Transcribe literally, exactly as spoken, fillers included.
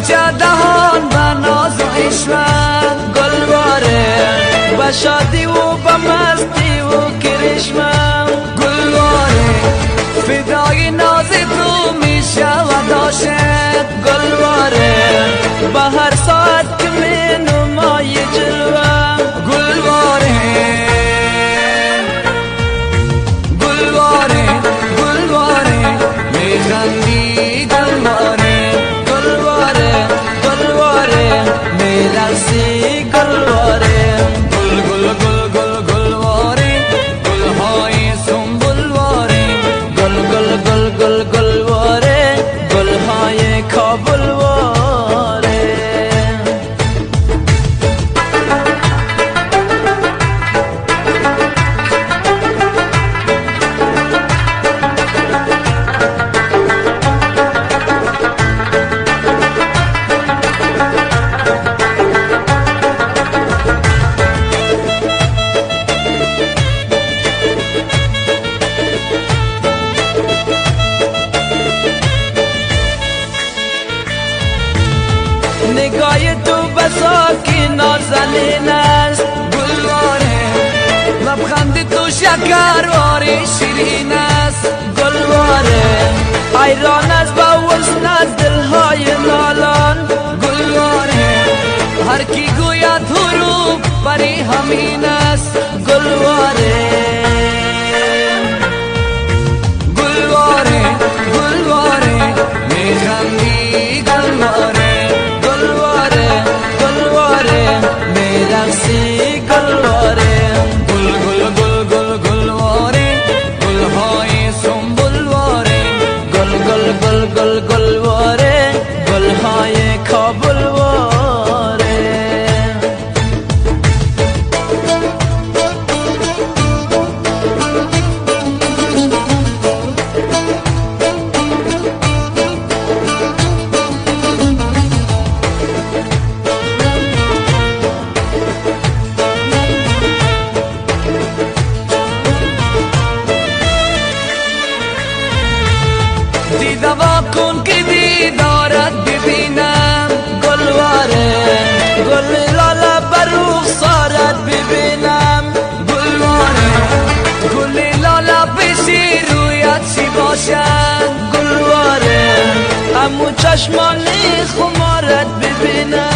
گنجه دهان و ناز و عشمت گلواره، به شادی و به مستی و کرشمت گلواره، فدای ناز تو میشه و داشت گلواره، به هر ساعت که می نمای جلوه گلواره گلواره گلواره میخندی گلواره گلواره گلواره میرسی گلواره گل گل گل گل گلواره گلهای سنبلواره گل گل گل گل گلواره گلهای کابلواره. نگاه تو بساکی نازنین است گلواره، لبخند تو شکرواری شیرین است گلواره، حیران است با وزن از دلهای نالان گلواره، هر کی گوید حروف پری همین است گلواره گلواره گلواره میخندی گلواره میرقصی گلواره گل گل گل گل گلواره گلهای سنبلواره گل گل گل گل گلواره گلهای کابلواره. دیدوا کن که دیدارت ببینم گلواره، گل لاله بر رخسارت ببینم گلواره، گل لاله پیشی رویت چی باشد گلواره، همون چشمان خمارت ببینم